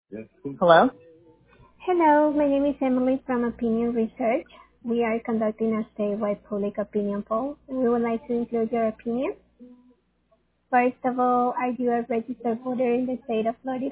Hello? Hello, my name is Emily from Opinion Research. We are conducting a statewide public opinion poll, and we would like to include your opinion. First of all, are you a registered voter in the state of Florida?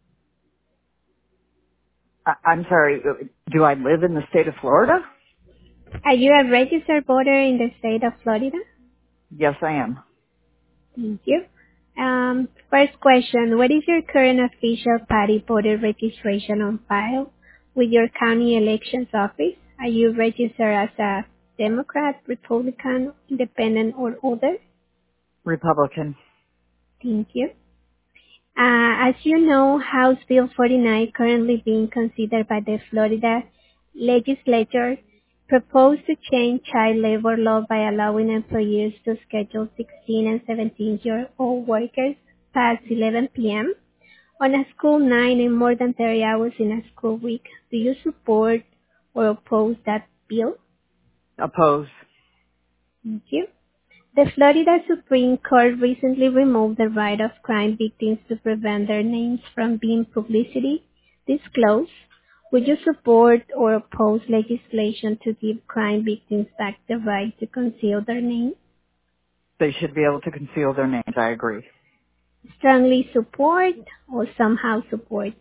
I'm sorry, do I live in the state of Florida? Are you a registered voter in the state of Florida? Yes, I am. Thank you. First question, what is your current official party voter registration on file with your county elections office? Are you registered as a Democrat, Republican, Independent, or other? Republican. Thank you. As you know, House Bill 49, currently being considered by the Florida legislature, proposed to change child labor law by allowing employers to schedule 16 and 17-year-old workers past 11 p.m. on a school night and more than 30 hours in a school week. Do you support or oppose that bill? Oppose. Thank you. The Florida Supreme Court recently removed the right of crime victims to prevent their names from being publicly disclosed. Would you support or oppose legislation to give crime victims back the right to conceal their names? They should be able to conceal their names, I agree. Strongly support or somehow support?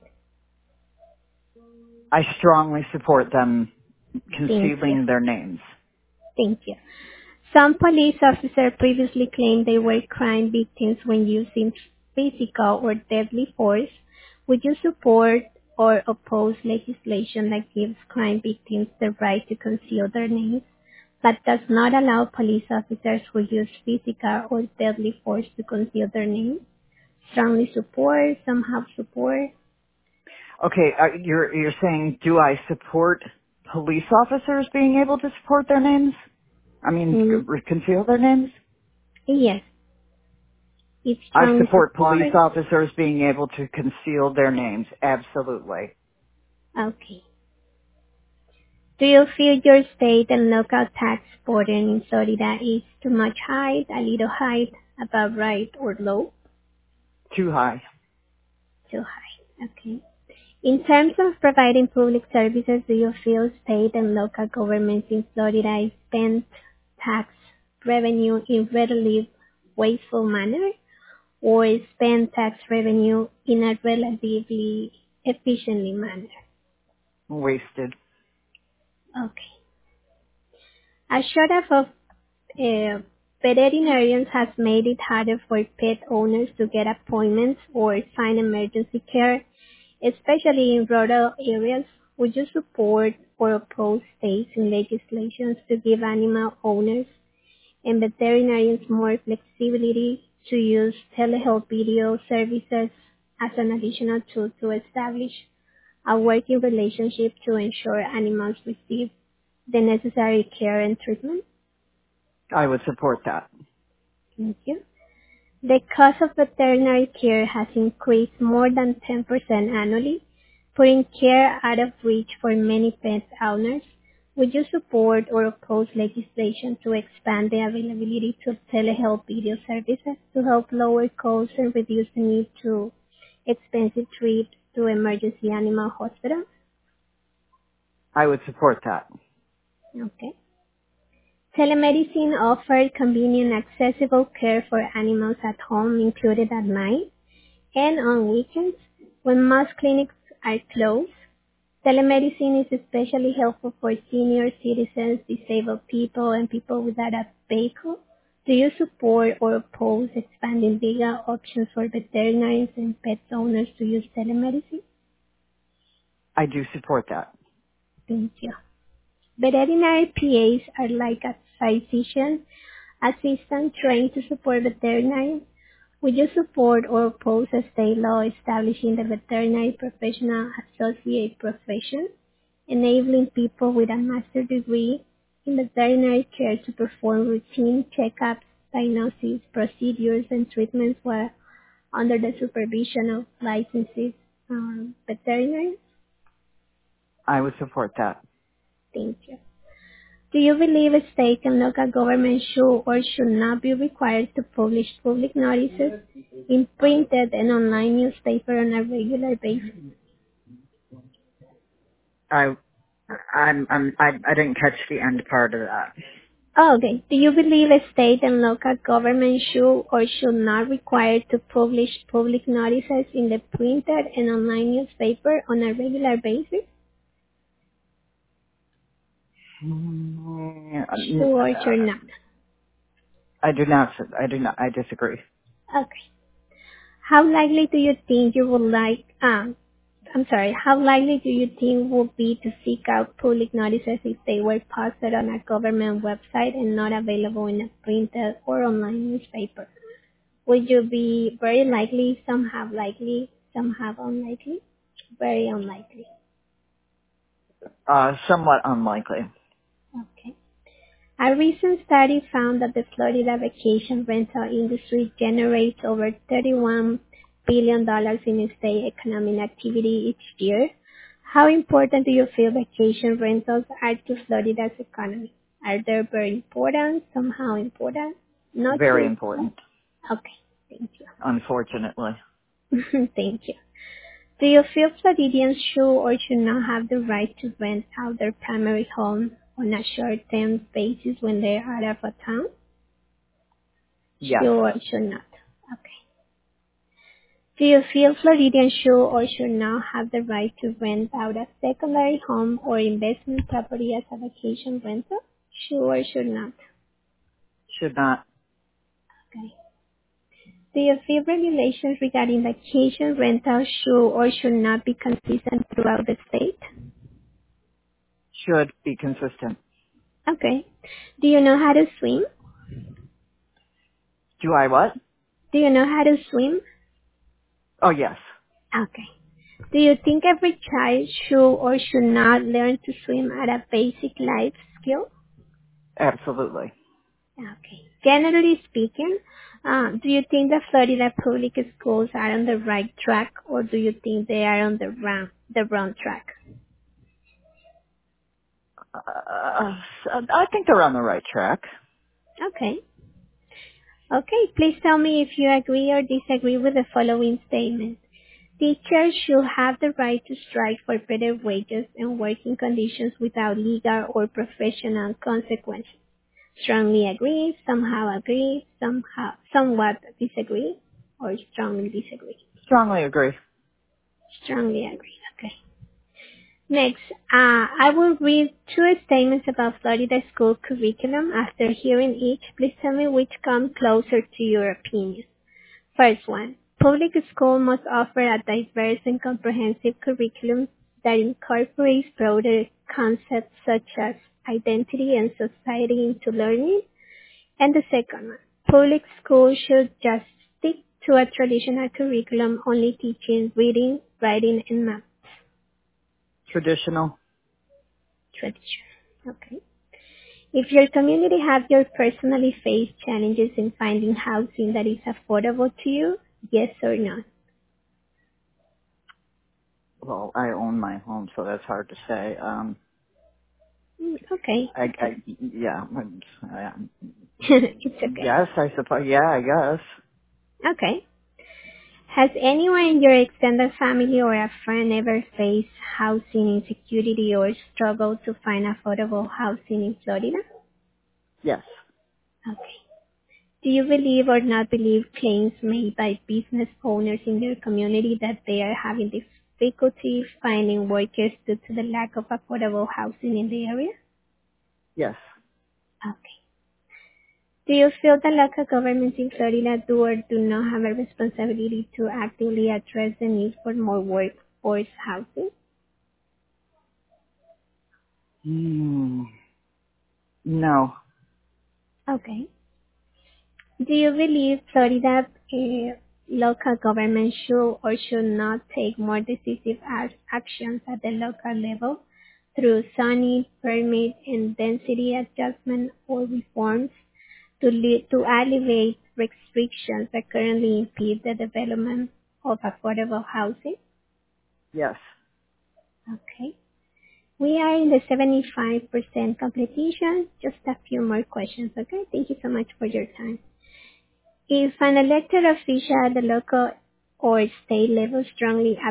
I strongly support them Thank you. concealing their names. Thank you. Some police officers previously claimed they were crime victims when using physical or deadly force. Would you support or oppose legislation that gives crime victims the right to conceal their names, but does not allow police officers who use physical or deadly force to conceal their names? Strongly support, somehow support. Okay, you're saying, do I support police officers being able to support their names? I mean, Mm, conceal their names? yes, it's I strongly support police support. officers being able to conceal their names, absolutely. Okay. Do you feel your state and local tax burden in Florida is too much high, a little high, above right, or low? Too high. Too high. Okay. In terms of providing public services, do you feel state and local governments in Florida spend tax revenue in relatively wasteful manner or spend tax revenue in a relatively efficiently manner? Wasted. Okay. A short of veterinarians has made it harder for pet owners to get appointments or find emergency care, especially in rural areas. Would you support or oppose states and legislations to give animal owners and veterinarians more flexibility to use telehealth video services as an additional tool to establish a working relationship to ensure animals receive the necessary care and treatment? I would support that. Thank you. The cost of veterinary care has increased more than 10% annually, putting care out of reach for many pet owners. Would you support or oppose legislation to expand the availability of telehealth video services to help lower costs and reduce the need to expensive trips to emergency animal hospitals? I would support that. Okay. Telemedicine offered convenient, accessible care for animals at home, included at night and on weekends when most clinics are closed. Telemedicine is especially helpful for senior citizens, disabled people, and people without a vehicle. Do you support or oppose expanding legal options for veterinarians and pet owners to use telemedicine? I do support that. Thank you. Veterinary PAs are like a physician assistant trained to support veterinarians. Would you support or oppose a state law establishing the veterinary professional associate profession, enabling people with a master's degree in veterinary care to perform routine checkups, diagnoses, procedures, and treatments while under the supervision of licensed veterinarians? I would support that. Thank you. Do you believe state and local governments should or should not be required to publish public notices in printed and online newspaper on a regular basis? I I didn't catch the end part of that. Oh, okay. Do you believe a state and local government should or should not require to publish public notices in the printed and online newspaper on a regular basis? Sure or should not? I do not. I do not. I disagree. Okay. How likely do you think you would how likely do you think would be to seek out public notices if they were posted on a government website and not available in a printed or online newspaper? Would you be very likely, some have unlikely, very unlikely? Somewhat unlikely. Okay. A recent study found that the Florida vacation rental industry generates over $31 billion dollars in state economic activity each year. How important do you feel vacation rentals are to Florida's economy? Are they very important, somehow important? Not Very too important. important? Okay, thank Unfortunately. you. Thank you. Do you feel Floridians should or should not have the right to rent out their primary home on a short-term basis when they are out of town? Yes. Should or should not? Okay. Do you feel Floridians should or should not have the right to rent out a secondary home or investment property as a vacation rental? Should or should not? Should not. Okay. Do you feel regulations regarding vacation rentals should or should not be consistent throughout the state? Should be consistent. Okay. Do you know how to swim? Do I what? Do you know how to swim? Oh, yes. Okay. Do you think every child should or should not learn to swim at a basic life skill? Absolutely. Okay. Generally speaking, do you think the Florida public schools are on the right track, or do you think they are on the wrong track? I think they're on the right track. Okay. Okay. Please tell me if you agree or disagree with the following statement. Teachers should have the right to strike for better wages and working conditions without legal or professional consequences. Strongly agree, somewhat disagree, or strongly disagree. Strongly agree. Strongly agree. Okay. Next, I will read two statements about Florida school curriculum. After hearing each, please tell me which come closer to your opinion. First one, public school must offer a diverse and comprehensive curriculum that incorporates broader concepts such as identity and society into learning. And the second one, public schools should just stick to a traditional curriculum only teaching reading, writing, and math. Traditional. Tradition. Okay. If your community have your personally faced challenges in finding housing that is affordable to you, yes or no? Well, I own my home, so that's hard to say. Okay. Yeah. It's okay. Yes, I suppose. Yeah, I guess. Okay. Has anyone in your extended family or a friend ever faced housing insecurity or struggled to find affordable housing in Florida? Yes. Okay. Do you believe or not believe claims made by business owners in their community that they are having difficulty finding workers due to the lack of affordable housing in the area? Yes. Okay. Do you feel the local governments in Florida do or do not have a responsibility to actively address the need for more workforce housing? No. Okay. Do you believe Florida local government should or should not take more decisive actions at the local level through zoning, permit, and density adjustment or reforms to alleviate restrictions that currently impede the development of affordable housing? Yes. Okay. We are in the 75% completion. Just a few more questions, okay? Thank you so much for your time. If an elected official at the local or state level strongly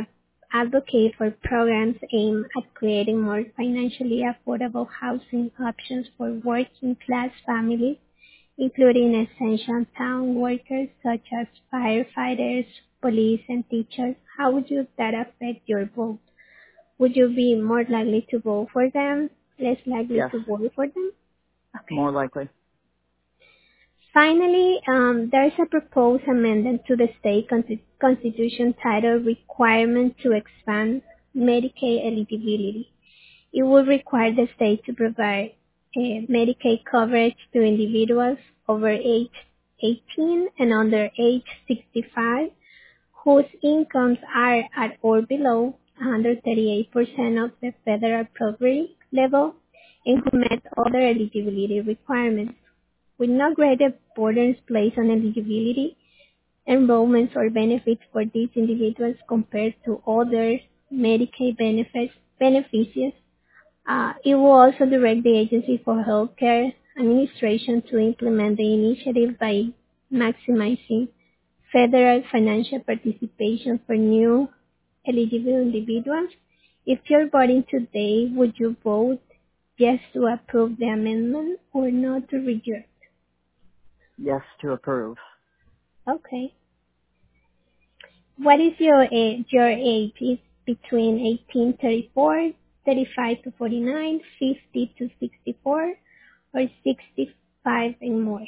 advocate for programs aimed at creating more financially affordable housing options for working class families, including essential town workers such as firefighters, police, and teachers. How would that affect your vote? Would you be more likely to vote for them, less likely Yes. to vote for them? Okay. More likely. Finally, there is a proposed amendment to the state constitution titled Requirement to Expand Medicaid Eligibility. It would require the state to provide Medicaid coverage to individuals over age 18 and under age 65 whose incomes are at or below 138% of the federal poverty level and who met other eligibility requirements. With no greater burdens placed on eligibility, enrollments, or benefits for these individuals compared to other Medicaid beneficiaries, it will also direct the Agency for Healthcare Administration to implement the initiative by maximizing federal financial participation for new eligible individuals. If you're voting today, would you vote yes to approve the amendment or no to reject? Yes to approve. Okay. What is your age? Your age is between 1834, 35 to 49, 50 to 64, or 65 and more.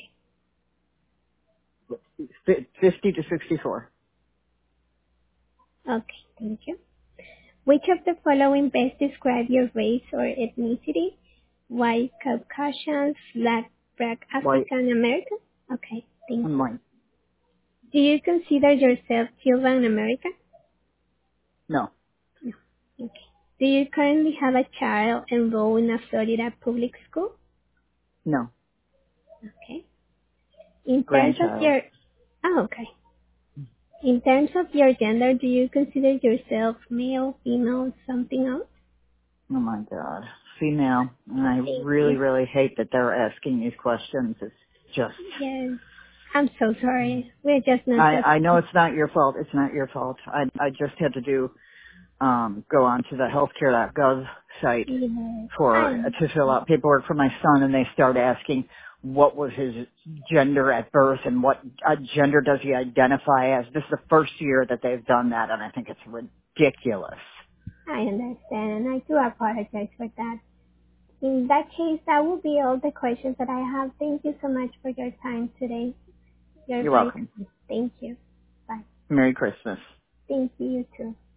50 to 64. Okay, thank you. Which of the following best describe your race or ethnicity? White, Caucasian, Black, White African American? Okay, thank and you. white. Do you consider yourself Cuban American? No. No. Okay. Do you currently have a child enrolled in a Florida public school? No. Okay. In terms of Grandchild. your, okay. In terms of your gender, do you consider yourself male, female, something else? Oh my God. Female. And I Thank really, you. really hate that they're asking these questions. It's just, Yes. I'm so sorry. We're just not that. I know it's not your fault. It's not your fault. I just had to go on to the healthcare.gov site Yes. to fill out paperwork for my son, and they start asking what was his gender at birth and what gender does he identify as. This is the first year that they've done that, and I think it's ridiculous. I understand, and I do apologize for that. In that case, that will be all the questions that I have. Thank you so much for your time today. You're You're very welcome. kind. Thank you. Bye. Merry Christmas. Thank you, you too.